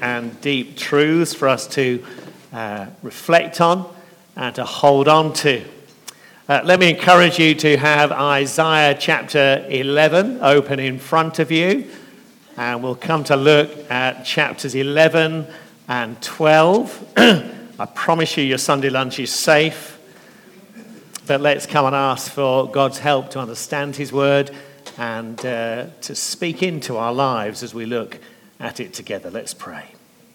and deep truths for us to reflect on and to hold on to. Let me encourage you to have Isaiah chapter 11 open in front of you, and we'll come to look at chapters 11 and 12. I promise you your Sunday lunch is safe, but let's come and ask for God's help to understand his word and to speak into our lives as we look at it together. Let's pray.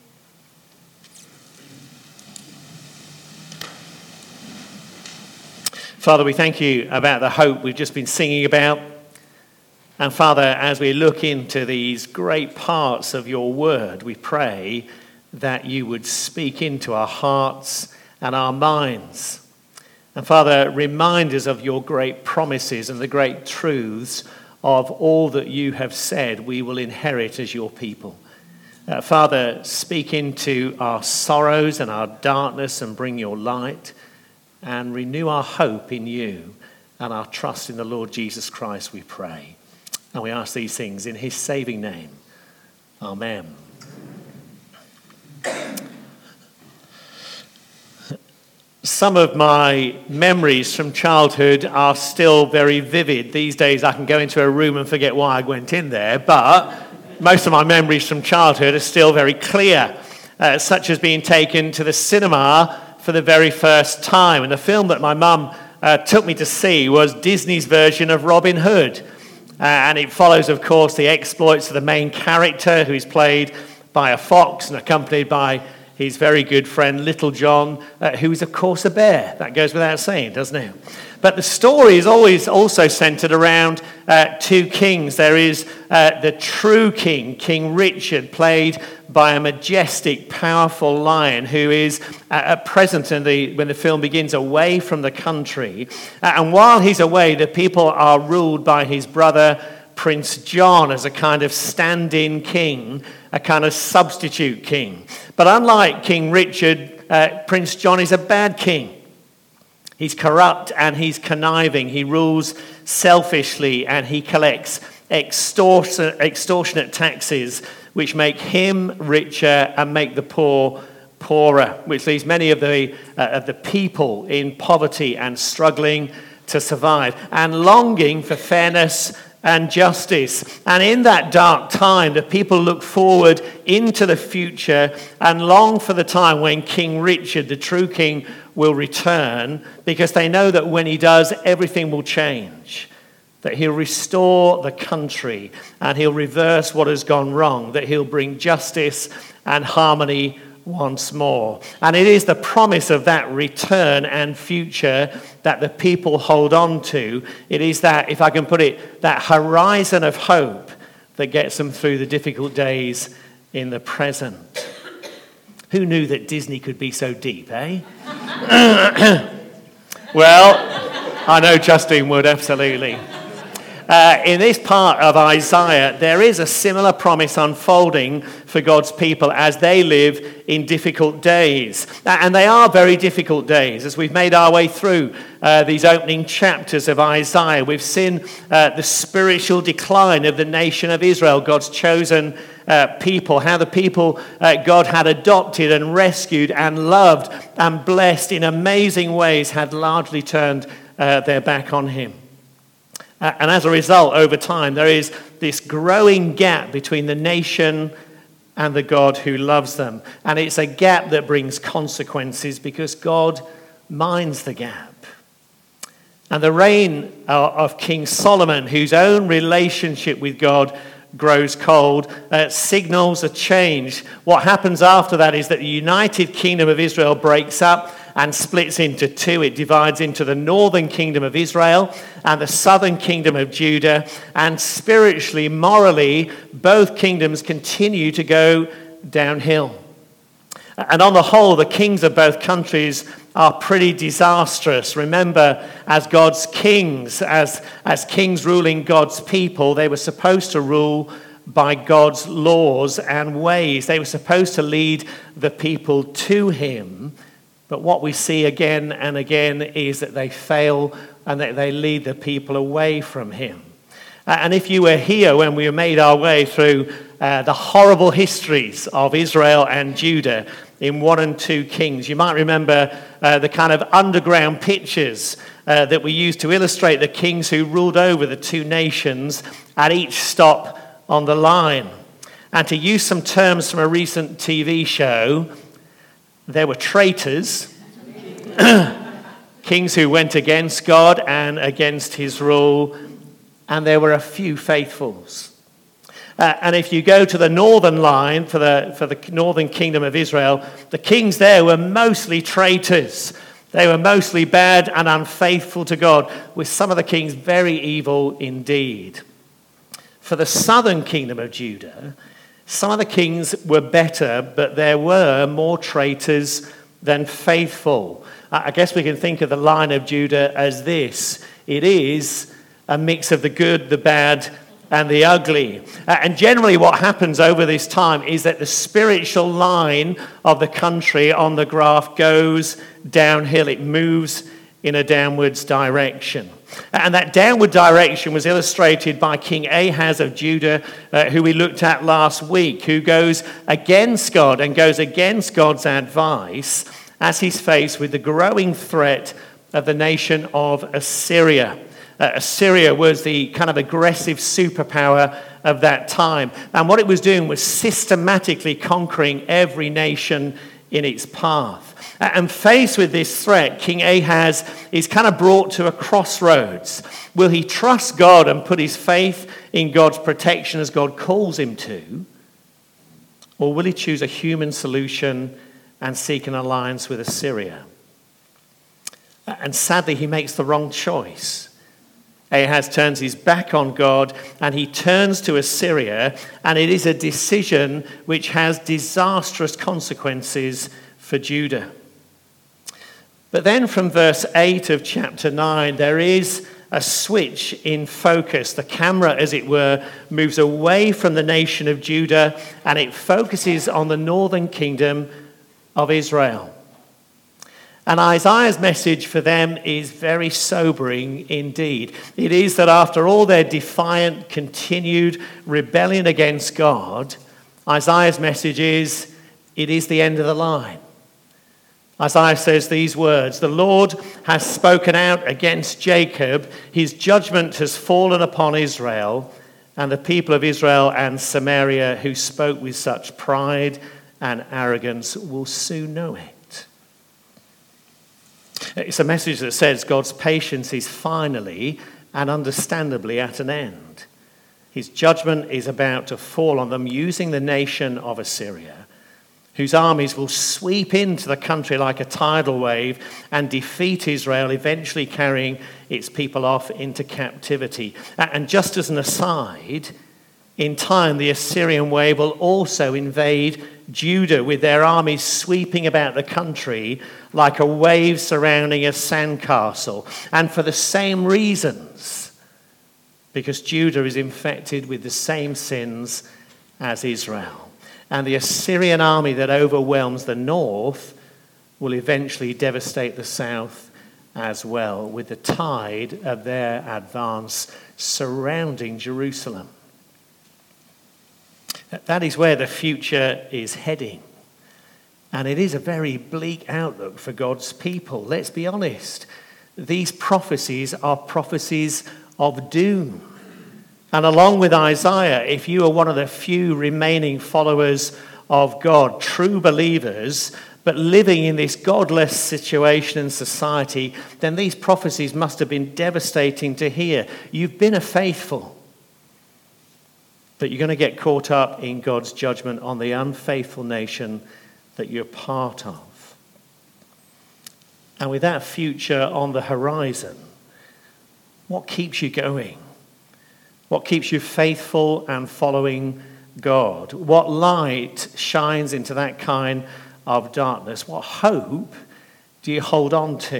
Father, we thank you about the hope we've just been singing about. And Father, as we look into these great parts of your word, we pray that you would speak into our hearts and our minds. And Father, remind us of your great promises and the great truths of all that you have said we will inherit as your people. Father, speak into our sorrows and our darkness and bring your light, and renew our hope in you and our trust in the Lord Jesus Christ, we pray. And we ask these things in his saving name. Amen. Some of my memories from childhood are still very vivid. These days I can go into a room and forget why I went in there, but most of my memories from childhood are still very clear, such as being taken to the cinema for the very first time. And the film that my mum took me to see was Disney's version of Robin Hood. And it follows, of course, the exploits of the main character, who is played by a fox and accompanied by his very good friend Little John, who is, of course, a bear. That goes without saying, doesn't it? But the story is always also centered around two kings. There is the true king, King Richard, played by a majestic, powerful lion who is at present when the film begins away from the country. And while he's away, the people are ruled by his brother, Prince John, as a kind of stand-in king, a kind of substitute king. But unlike King Richard, Prince John is a bad king. He's corrupt and he's conniving. He rules selfishly and he collects extortionate taxes, which make him richer and make the poor poorer, which leaves many of the people in poverty and struggling to survive and longing for fairness and justice. And in that dark time, the people look forward into the future and long for the time when King Richard, the true king, will return, because they know that when he does, everything will change. That he'll restore the country and he'll reverse what has gone wrong, that he'll bring justice and harmony once more. And it is the promise of that return and future that the people hold on to. It is that, if I can put it, that horizon of hope that gets them through the difficult days in the present. Who knew that Disney could be so deep, eh? Well, I know Justine would, absolutely. In this part of Isaiah, there is a similar promise unfolding for God's people as they live in difficult days. And they are very difficult days. As we've made our way through these opening chapters of Isaiah, we've seen the spiritual decline of the nation of Israel, God's chosen people, how the people God had adopted and rescued and loved and blessed in amazing ways had largely turned their back on him. And as a result, over time, there is this growing gap between the nation and the God who loves them. And it's a gap that brings consequences because God minds the gap. And the reign of King Solomon, whose own relationship with God grows cold, signals a change. What happens after that is that the united kingdom of Israel breaks up and splits into two. It divides into the northern kingdom of Israel and the southern kingdom of Judah. And spiritually, morally, both kingdoms continue to go downhill. And on the whole, the kings of both countries are pretty disastrous. Remember, as God's kings, as kings ruling God's people, they were supposed to rule by God's laws and ways. They were supposed to lead the people to him. But what we see again and again is that they fail and that they lead the people away from him. And if you were here when we made our way through the horrible histories of Israel and Judah in 1 and 2 Kings. You might remember the kind of underground pictures that we used to illustrate the kings who ruled over the two nations at each stop on the line. And to use some terms from a recent TV show, there were traitors, kings who went against God and against his rule, and there were a few faithfuls. And if you go to the northern line for the northern kingdom of Israel, the kings there were mostly traitors. They were mostly bad and unfaithful to God, with some of the kings very evil indeed. For the southern kingdom of Judah, some of the kings were better, but there were more traitors than faithful. I guess we can think of the line of Judah as this. It is a mix of the good, the bad, and the ugly. And generally what happens over this time is that the spiritual line of the country on the graph goes downhill. It moves in a downwards direction. And that downward direction was illustrated by King Ahaz of Judah, who we looked at last week, who goes against God and goes against God's advice as he's faced with the growing threat of the nation of Assyria. Assyria was the kind of aggressive superpower of that time. And what it was doing was systematically conquering every nation in its path. And faced with this threat, King Ahaz is kind of brought to a crossroads. Will he trust God and put his faith in God's protection as God calls him to? Or will he choose a human solution and seek an alliance with Assyria? And sadly, he makes the wrong choice. Ahaz turns his back on God and he turns to Assyria, and it is a decision which has disastrous consequences for Judah. But then from verse 8 of chapter 9, there is a switch in focus. The camera, as it were, moves away from the nation of Judah and it focuses on the northern kingdom of Israel. And Isaiah's message for them is very sobering indeed. It is that after all their defiant, continued rebellion against God, Isaiah's message is, it is the end of the line. Isaiah says these words, "The Lord has spoken out against Jacob. His judgment has fallen upon Israel, and the people of Israel and Samaria who spoke with such pride and arrogance will soon know it." It's a message that says God's patience is finally and understandably at an end. His judgment is about to fall on them using the nation of Assyria, whose armies will sweep into the country like a tidal wave and defeat Israel, eventually carrying its people off into captivity. And just as an aside, in time the Assyrian wave will also invade Judah, with their armies sweeping about the country like a wave surrounding a sandcastle. And for the same reasons, because Judah is infected with the same sins as Israel. And the Assyrian army that overwhelms the north will eventually devastate the south as well, with the tide of their advance surrounding Jerusalem. That is where the future is heading. And it is a very bleak outlook for God's people. Let's be honest. These prophecies are prophecies of doom. And along with Isaiah, if you are one of the few remaining followers of God, true believers, but living in this godless situation in society, then these prophecies must have been devastating to hear. You've been a faithful, but you're going to get caught up in God's judgment on the unfaithful nation that you're part of. And with that future on the horizon, what keeps you going? What keeps you faithful and following God? What light shines into that kind of darkness? What hope do you hold on to?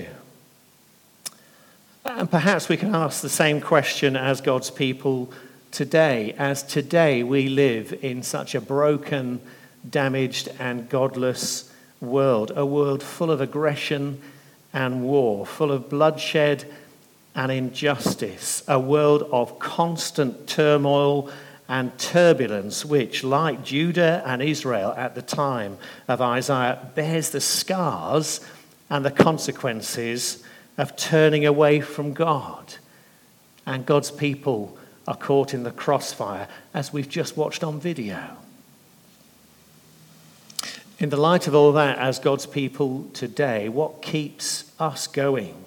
And perhaps we can ask the same question as God's people today, as today we live in such a broken, damaged and godless world, a world full of aggression and war, full of bloodshed and injustice, a world of constant turmoil and turbulence which, like Judah and Israel at the time of Isaiah, bears the scars and the consequences of turning away from God. And God's people are caught in the crossfire, as we've just watched on video. In the light of all that, as God's people today, what keeps us going?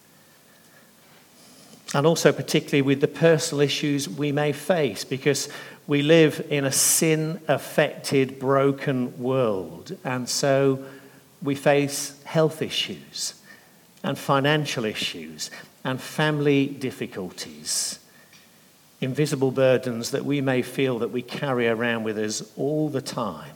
And also particularly with the personal issues we may face, because we live in a sin-affected, broken world. And so we face health issues and financial issues and family difficulties, invisible burdens that we may feel that we carry around with us all the time.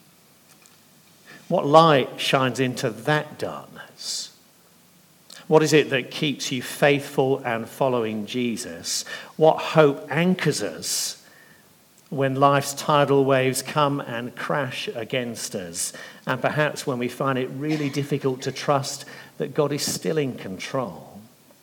What light shines into that darkness? What is it that keeps you faithful and following Jesus? What hope anchors us when life's tidal waves come and crash against us? And perhaps when we find it really difficult to trust that God is still in control.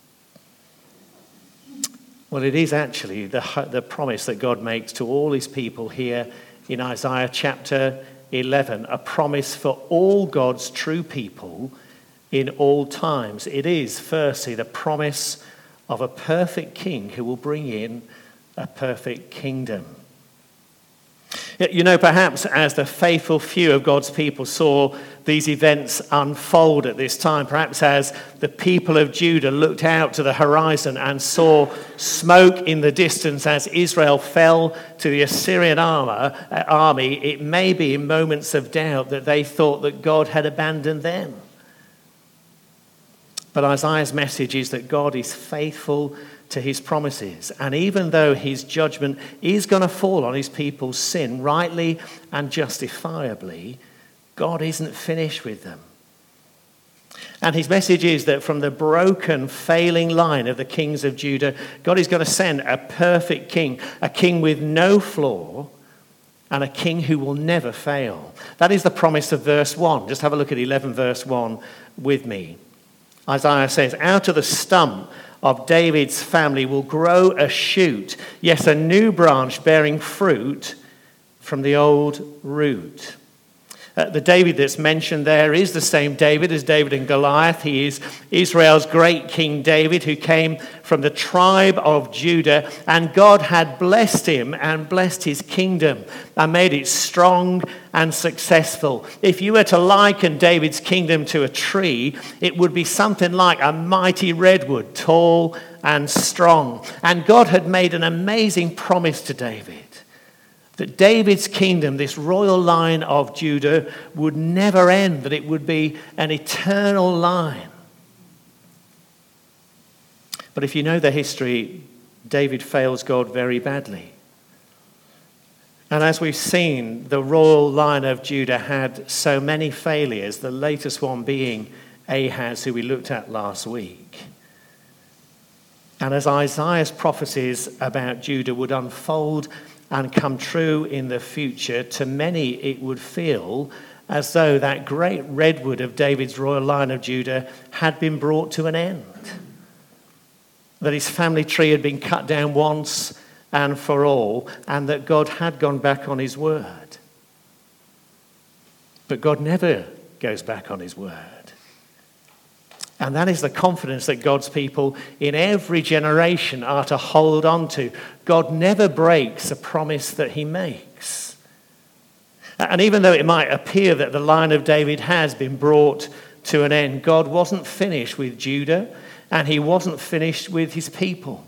Well, it is actually the promise that God makes to all his people here in Isaiah chapter 11, a promise for all God's true people in all times. It is, firstly, the promise of a perfect king who will bring in a perfect kingdom. You know, perhaps as the faithful few of God's people saw these events unfold at this time, perhaps as the people of Judah looked out to the horizon and saw smoke in the distance as Israel fell to the Assyrian army, it may be in moments of doubt that they thought that God had abandoned them. But Isaiah's message is that God is faithful to his promises. And even though his judgment is going to fall on his people's sin, rightly and justifiably, God isn't finished with them. And his message is that from the broken, failing line of the kings of Judah, God is going to send a perfect king, a king with no flaw, and a king who will never fail. That is the promise of verse 1. Just have a look at 11 verse 1 with me. Isaiah says, "Out of the stump of David's family will grow a shoot, yes, a new branch bearing fruit from the old root." The David that's mentioned there is the same David as David and Goliath. He is Israel's great King David, who came from the tribe of Judah, and God had blessed him and blessed his kingdom and made it strong and successful. If you were to liken David's kingdom to a tree, it would be something like a mighty redwood, tall and strong. And God had made an amazing promise to David, that David's kingdom, this royal line of Judah, would never end, that it would be an eternal line. But if you know the history, David fails God very badly. And as we've seen, the royal line of Judah had so many failures, the latest one being Ahaz, who we looked at last week. And as Isaiah's prophecies about Judah would unfold and come true in the future, to many it would feel as though that great redwood of David's royal line of Judah had been brought to an end. That his family tree had been cut down once and for all, and that God had gone back on his word. But God never goes back on his word. And that is the confidence that God's people in every generation are to hold on to. God never breaks a promise that he makes. And even though it might appear that the line of David has been brought to an end, God wasn't finished with Judah, and he wasn't finished with his people.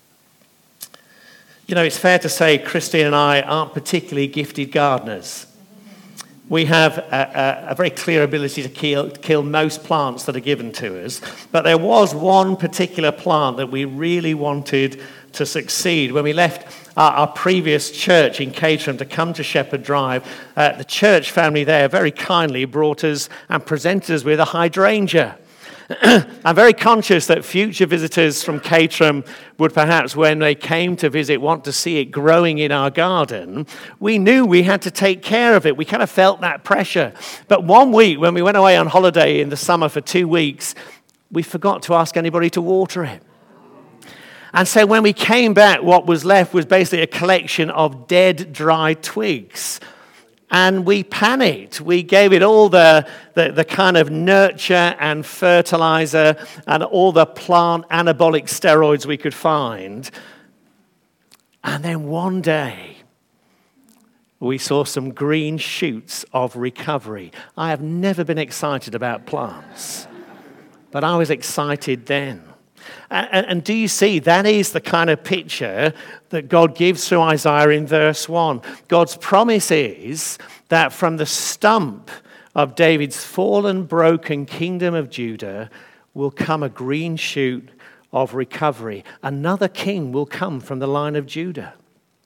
You know, it's fair to say Christine and I aren't particularly gifted gardeners. We have a very clear ability to kill most plants that are given to us. But there was one particular plant that we really wanted to succeed. When we left our previous church in Caterham to come to Shepherd Drive, the church family there very kindly brought us and presented us with a hydrangea. I'm very conscious that future visitors from Caterham would perhaps, when they came to visit, want to see it growing in our garden. We knew we had to take care of it. We kind of felt that pressure. But one week, when we went away on holiday in the summer for 2 weeks, we forgot to ask anybody to water it. And so when we came back, what was left was basically a collection of dead, dry twigs. And we panicked. We gave it all the kind of nurture and fertilizer and all the plant anabolic steroids we could find. And then one day, we saw some green shoots of recovery. I have never been excited about plants, but I was excited then. And do you see, that is the kind of picture that God gives through Isaiah in verse 1. God's promise is that from the stump of David's fallen, broken kingdom of Judah will come a green shoot of recovery. Another king will come from the line of Judah.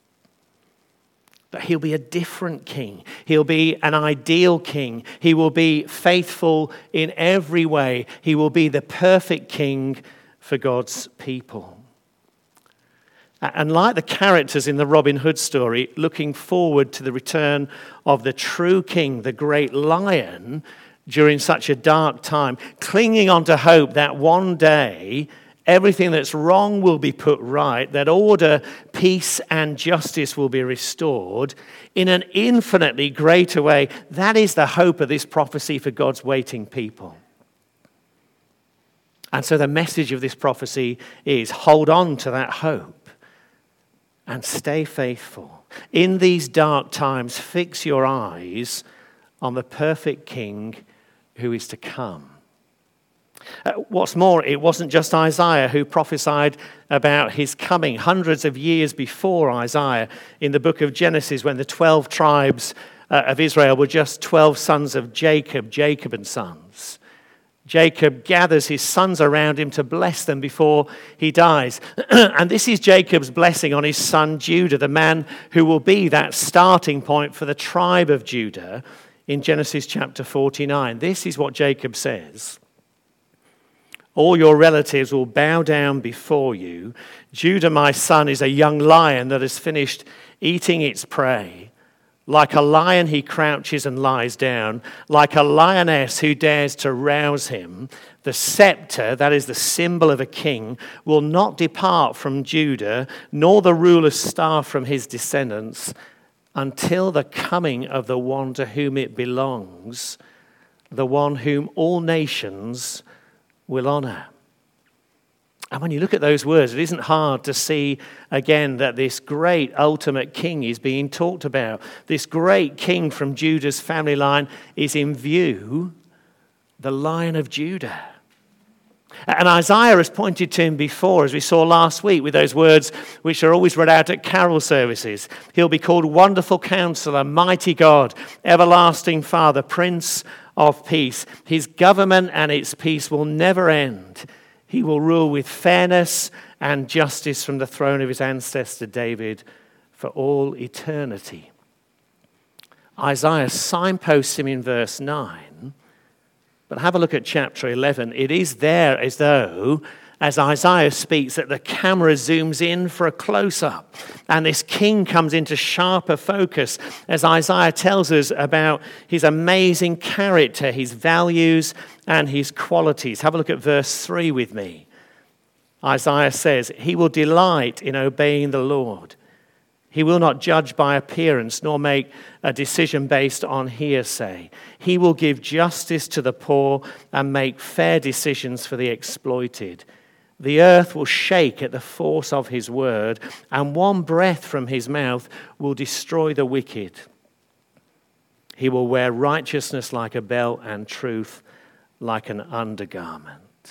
But he'll be a different king. He'll be an ideal king. He will be faithful in every way. He will be the perfect king for God's people. And like the characters in the Robin Hood story, looking forward to the return of the true king, the great lion, during such a dark time, clinging on to hope that one day everything that's wrong will be put right, that order, peace, and justice will be restored in an infinitely greater way. That is the hope of this prophecy for God's waiting people. And so the message of this prophecy is hold on to that hope and stay faithful. In these dark times, fix your eyes on the perfect king who is to come. What's more, it wasn't just Isaiah who prophesied about his coming hundreds of years before Isaiah in the book of Genesis, when the 12 tribes of Israel were just 12 sons of Jacob and sons. Jacob gathers his sons around him to bless them before he dies. And this is Jacob's blessing on his son Judah, the man who will be that starting point for the tribe of Judah in Genesis chapter 49. This is what Jacob says. All your relatives will bow down before you. Judah, my son, is a young lion that has finished eating its prey. Like a lion, he crouches and lies down. Like a lioness, who dares to rouse him? The scepter, that is the symbol of a king, will not depart from Judah, nor the ruler's staff from his descendants, until the coming of the one to whom it belongs, the one whom all nations will honor. And when you look at those words, it isn't hard to see again that this great ultimate king is being talked about. This great king from Judah's family line is in view, the Lion of Judah. And Isaiah has pointed to him before, as we saw last week, with those words which are always read out at carol services. He'll be called Wonderful Counselor, Mighty God, Everlasting Father, Prince of Peace. His government and its peace will never end. He will rule with fairness and justice from the throne of his ancestor David for all eternity. Isaiah signposts him in verse 9, but have a look at chapter 11. It is there as though, as Isaiah speaks, that the camera zooms in for a close-up, and this king comes into sharper focus as Isaiah tells us about his amazing character, his values, and his qualities. Have a look at verse 3 with me. Isaiah says, "He will delight in obeying the Lord. He will not judge by appearance, nor make a decision based on hearsay. He will give justice to the poor and make fair decisions for the exploited. The earth will shake at the force of his word, and one breath from his mouth will destroy the wicked. He will wear righteousness like a belt and truth like an undergarment."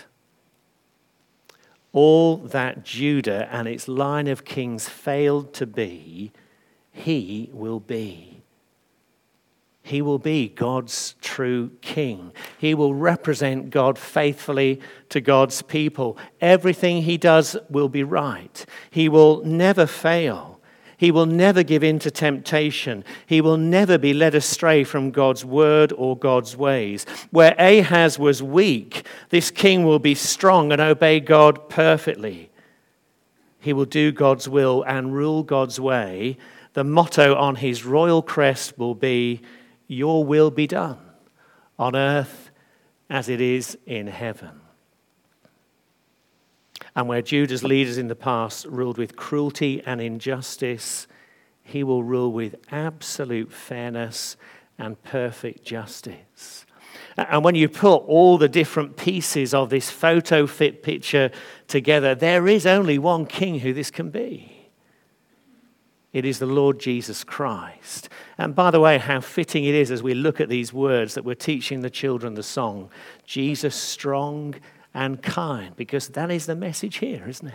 All that Judah and its line of kings failed to be, he will be. He will be God's true king. He will represent God faithfully to God's people. Everything he does will be right. He will never fail. He will never give in to temptation. He will never be led astray from God's word or God's ways. Where Ahaz was weak, this king will be strong and obey God perfectly. He will do God's will and rule God's way. The motto on his royal crest will be, "Your will be done on earth as it is in heaven." And where Judah's leaders in the past ruled with cruelty and injustice, he will rule with absolute fairness and perfect justice. And when you put all the different pieces of this photo fit picture together, there is only one king who this can be. It is the Lord Jesus Christ. And by the way, how fitting it is as we look at these words that we're teaching the children the song, Jesus strong and kind, because that is the message here, isn't it?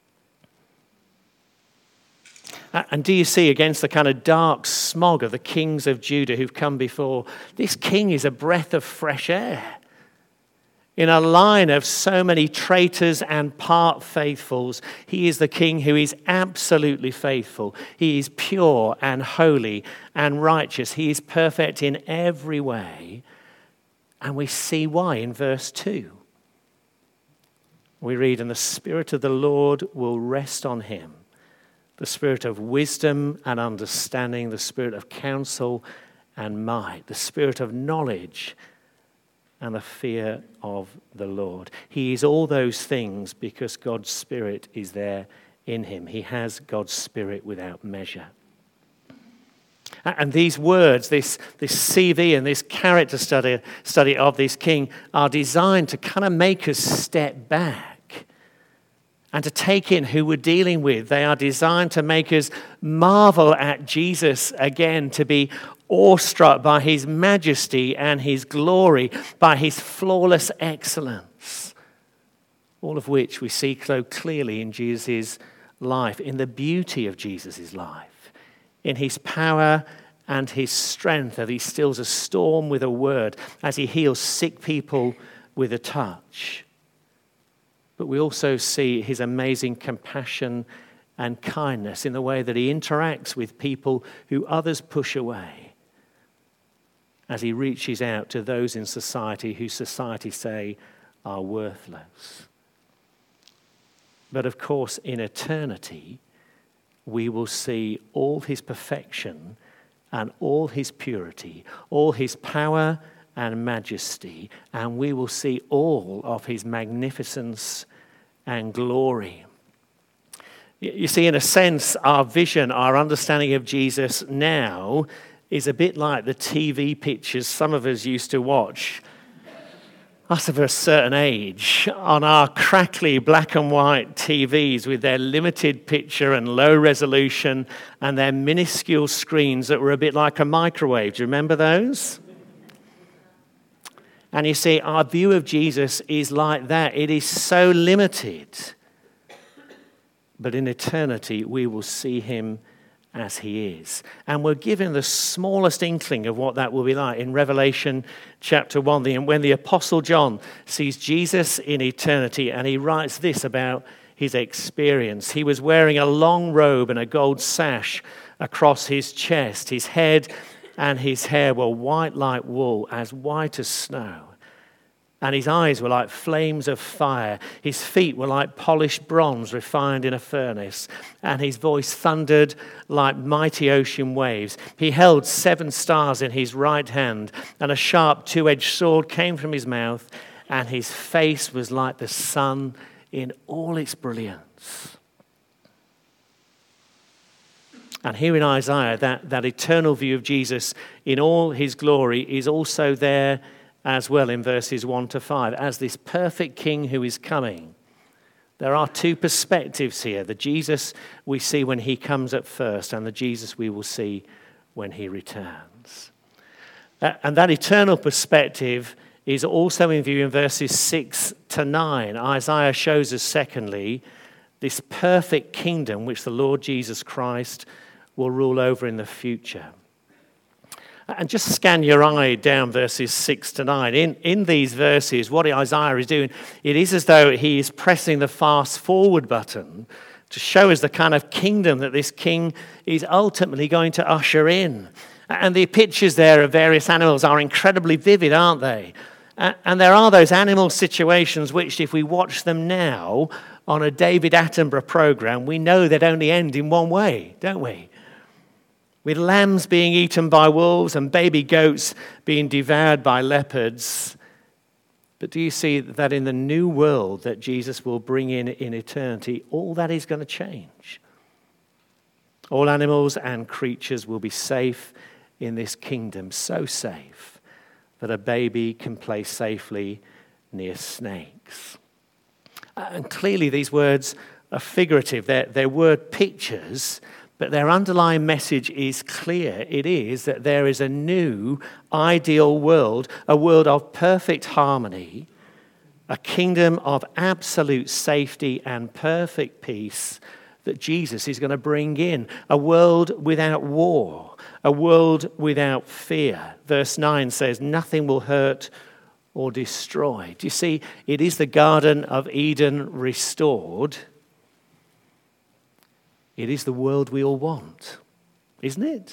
And do you see, against the kind of dark smog of the kings of Judah who've come before, this king is a breath of fresh air. In a line of so many traitors and part faithfuls, he is the king who is absolutely faithful. He is pure and holy and righteous. He is perfect in every way. And we see why in verse 2. We read, "And the Spirit of the Lord will rest on him, the Spirit of wisdom and understanding, the Spirit of counsel and might, the Spirit of knowledge and the fear of the Lord." He is all those things because God's Spirit is there in him. He has God's Spirit without measure. And these words, this CV and this character study of this king are designed to kind of make us step back and to take in who we're dealing with. They are designed to make us marvel at Jesus again, to be awestruck by his majesty and his glory, by his flawless excellence. All of which we see so clearly in Jesus' life, in the beauty of Jesus' life, in his power and his strength, that he stills a storm with a word, as he heals sick people with a touch. But we also see his amazing compassion and kindness in the way that he interacts with people who others push away, as he reaches out to those in society who society say are worthless. But of course, in eternity, we will see all his perfection and all his purity, all his power and majesty, and we will see all of his magnificence and glory. You see, in a sense, our vision, our understanding of Jesus now is a bit like the TV pictures some of us used to watch, us of a certain age, on our crackly black and white TVs with their limited picture and low resolution and their minuscule screens that were a bit like a microwave. Do you remember those? And you see, our view of Jesus is like that. It is so limited. But in eternity, we will see him as he is. And we're given the smallest inkling of what that will be like in Revelation chapter 1. When the Apostle John sees Jesus in eternity, and he writes this about his experience. He was wearing a long robe and a gold sash across his chest. His head and his hair were white like wool, as white as snow. And his eyes were like flames of fire. His feet were like polished bronze refined in a furnace. And his voice thundered like mighty ocean waves. He held 7 stars in his right hand, and a sharp 2-edged sword came from his mouth, and his face was like the sun in all its brilliance. And here in Isaiah, that eternal view of Jesus in all his glory is also there as well in verses 1 to 5, as this perfect king who is coming. There are 2 perspectives here, the Jesus we see when he comes at first and the Jesus we will see when he returns. And that eternal perspective is also in view in verses 6 to 9. Isaiah shows us, secondly, this perfect kingdom which the Lord Jesus Christ will rule over in the future. And just scan your eye down verses 6 to 9. In these verses, what Isaiah is doing, it is as though he is pressing the fast forward button to show us the kind of kingdom that this king is ultimately going to usher in. And the pictures there of various animals are incredibly vivid, aren't they? And there are those animal situations which, if we watch them now on a David Attenborough program, we know they'd only end in one way, don't we? With lambs being eaten by wolves and baby goats being devoured by leopards. But do you see that in the new world that Jesus will bring in eternity, all that is going to change? All animals and creatures will be safe in this kingdom, so safe that a baby can play safely near snakes. And clearly these words are figurative. They're word pictures, but their underlying message is clear. It is that there is a new ideal world, a world of perfect harmony, a kingdom of absolute safety and perfect peace that Jesus is going to bring in. A world without war, a world without fear. Verse 9 says, nothing will hurt or destroy. Do you see, it is the Garden of Eden restored. It is the world we all want, isn't it?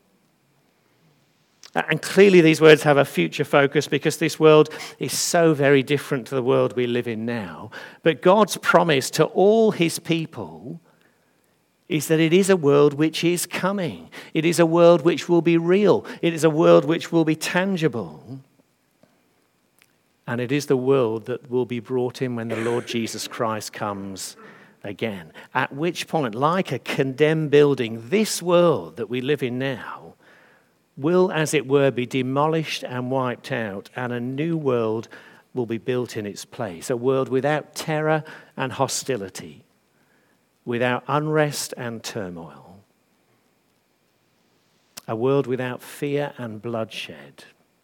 And clearly these words have a future focus because this world is so very different to the world we live in now. But God's promise to all his people is that it is a world which is coming. It is a world which will be real. It is a world which will be tangible. And it is the world that will be brought in when the Lord Jesus Christ comes again. At which point, like a condemned building, this world that we live in now will, as it were, be demolished and wiped out, and a new world will be built in its place. A world without terror and hostility, without unrest and turmoil. A world without fear and bloodshed.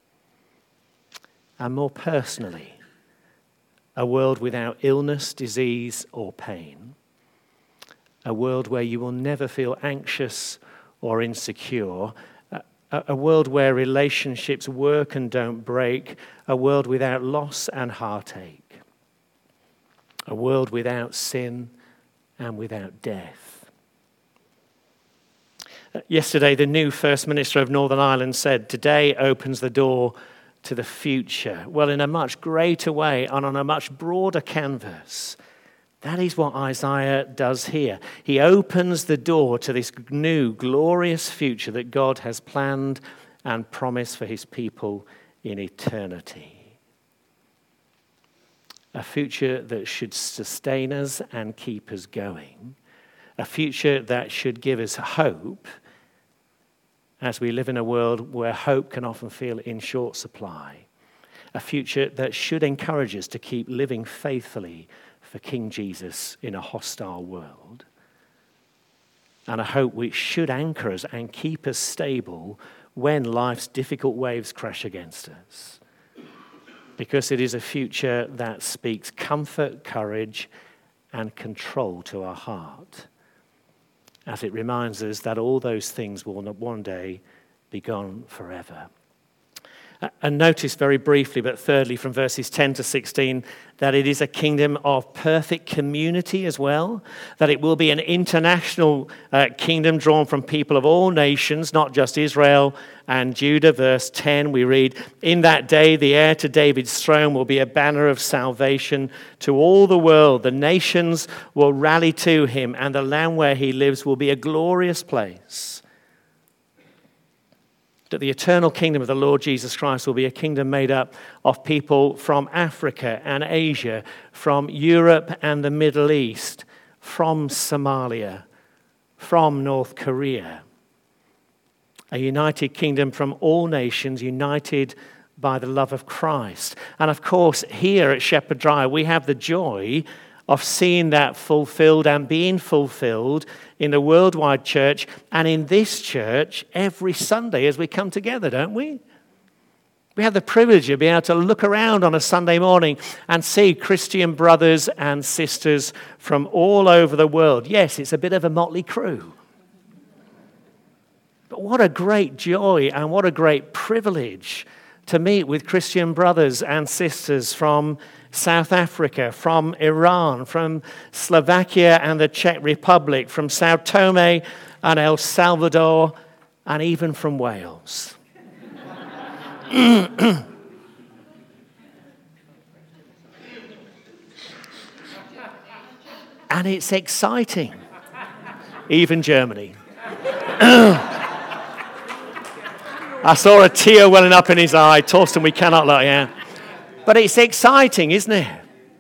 And more personally, a world without illness, disease, or pain. A world where you will never feel anxious or insecure. A world where relationships work and don't break. A world without loss and heartache. A world without sin and without death. Yesterday, the new First Minister of Northern Ireland said, today opens the door to the future. Well, in a much greater way and on a much broader canvas. That is what Isaiah does here. He opens the door to this new, glorious future that God has planned and promised for his people in eternity. A future that should sustain us and keep us going. A future that should give us hope as we live in a world where hope can often feel in short supply. A future that should encourage us to keep living faithfully for King Jesus in a hostile world. And a hope which should anchor us and keep us stable when life's difficult waves crash against us. Because it is a future that speaks comfort, courage, and control to our heart, as it reminds us that all those things will one day be gone forever. And notice very briefly, but thirdly, from verses 10 to 16, that it is a kingdom of perfect community as well, that it will be an international kingdom drawn from people of all nations, not just Israel and Judah. Verse 10, we read, in that day the heir to David's throne will be a banner of salvation to all the world. The nations will rally to him, and the land where he lives will be a glorious place. That the eternal kingdom of the Lord Jesus Christ will be a kingdom made up of people from Africa and Asia, from Europe and the Middle East, from Somalia, from North Korea. A united kingdom from all nations, united by the love of Christ. And of course, here at Shepherd Drive, we have the joy of seeing that fulfilled and being fulfilled in the worldwide church and in this church every Sunday as we come together, don't we? We have the privilege of being able to look around on a Sunday morning and see Christian brothers and sisters from all over the world. Yes, it's a bit of a motley crew. But what a great joy and what a great privilege to meet with Christian brothers and sisters from South Africa, from Iran, from Slovakia and the Czech Republic, from Sao Tome and El Salvador, and even from Wales. And it's exciting. Even Germany. I saw a tear welling up in his eye. Torsten, we cannot let you. But it's exciting, isn't it?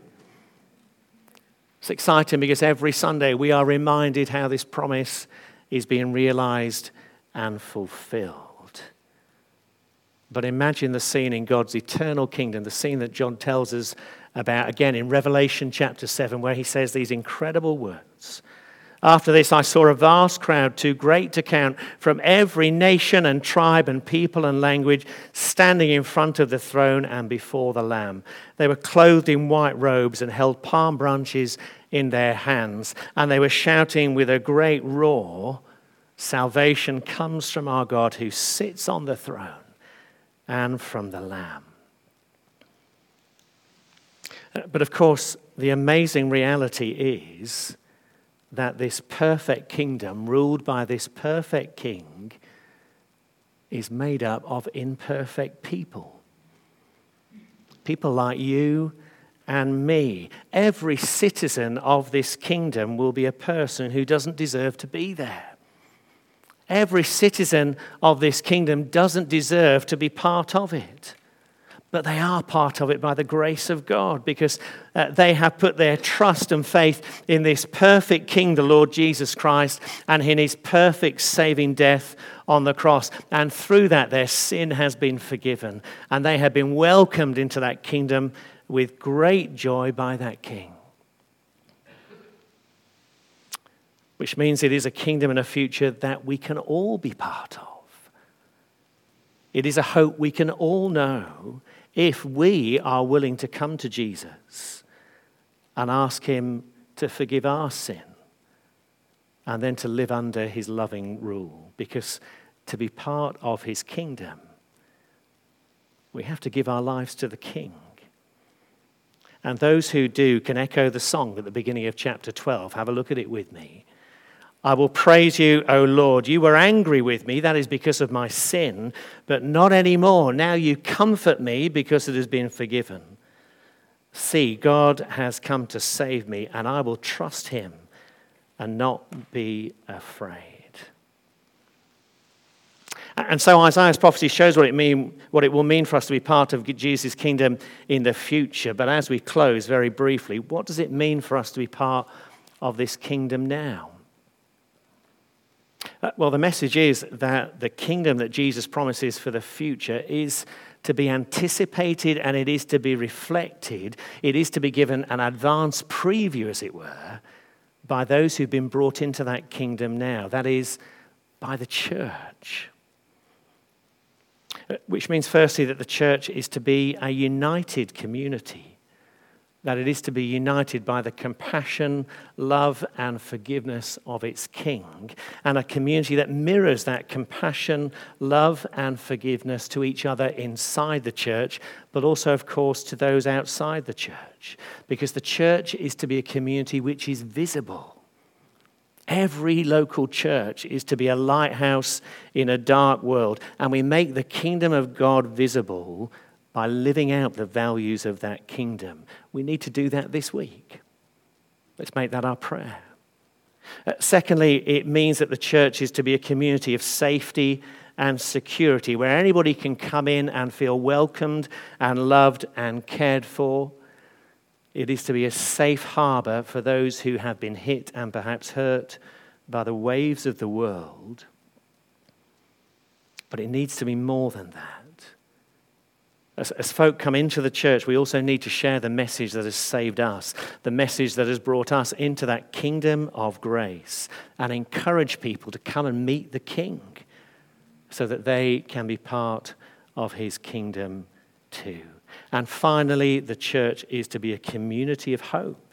It's exciting because every Sunday we are reminded how this promise is being realized and fulfilled. But imagine the scene in God's eternal kingdom, the scene that John tells us about, again, in Revelation chapter 7, where he says these incredible words. After this, I saw a vast crowd, too great to count, from every nation and tribe and people and language, standing in front of the throne and before the Lamb. They were clothed in white robes and held palm branches in their hands, and they were shouting with a great roar, "Salvation comes from our God who sits on the throne and from the Lamb." But of course, the amazing reality is that this perfect kingdom, ruled by this perfect king, is made up of imperfect people. People like you and me. Every citizen of this kingdom will be a person who doesn't deserve to be there. Every citizen of this kingdom doesn't deserve to be part of it. But they are part of it by the grace of God, because they have put their trust and faith in this perfect King, the Lord Jesus Christ, and in his perfect saving death on the cross. And through that, their sin has been forgiven. And they have been welcomed into that kingdom with great joy by that King. Which means it is a kingdom and a future that we can all be part of. It is a hope we can all know if we are willing to come to Jesus and ask him to forgive our sin and then to live under his loving rule. Because to be part of his kingdom, we have to give our lives to the King. And those who do can echo the song at the beginning of chapter 12. Have a look at it with me. I will praise you, O Lord. You were angry with me, that is because of my sin, but not anymore. Now you comfort me because it has been forgiven. See, God has come to save me, and I will trust him and not be afraid. And so Isaiah's prophecy shows what it will mean for us to be part of Jesus' kingdom in the future. But as we close very briefly, what does it mean for us to be part of this kingdom now? Well, the message is that the kingdom that Jesus promises for the future is to be anticipated and it is to be reflected. It is to be given an advance preview, as it were, by those who've been brought into that kingdom now. That is, by the church. Which means, firstly, that the church is to be a united community. That it is to be united by the compassion, love, and forgiveness of its King, and a community that mirrors that compassion, love, and forgiveness to each other inside the church, but also, of course, to those outside the church. Because the church is to be a community which is visible. Every local church is to be a lighthouse in a dark world, and we make the kingdom of God visible by living out the values of that kingdom. We need to do that this week. Let's make that our prayer. Secondly, it means that the church is to be a community of safety and security, where anybody can come in and feel welcomed and loved and cared for. It is to be a safe harbor for those who have been hit and perhaps hurt by the waves of the world. But it needs to be more than that. As folk come into the church, we also need to share the message that has saved us, the message that has brought us into that kingdom of grace, and encourage people to come and meet the King so that they can be part of his kingdom too. And finally, the church is to be a community of hope.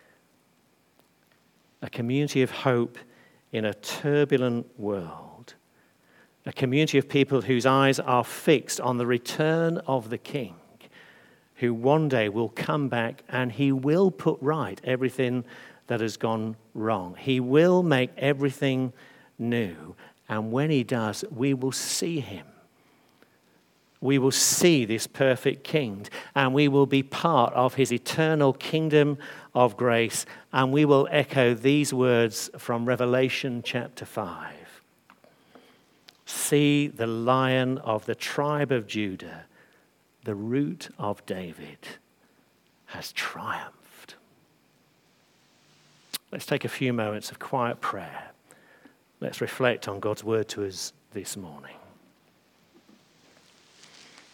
A community of hope in a turbulent world. A community of people whose eyes are fixed on the return of the King, who one day will come back and he will put right everything that has gone wrong. He will make everything new. And when he does, we will see him. We will see this perfect King, and we will be part of his eternal kingdom of grace. And we will echo these words from Revelation chapter 5. See the Lion of the tribe of Judah, the root of David has triumphed. Let's take a few moments of quiet prayer. Let's reflect on God's word to us this morning.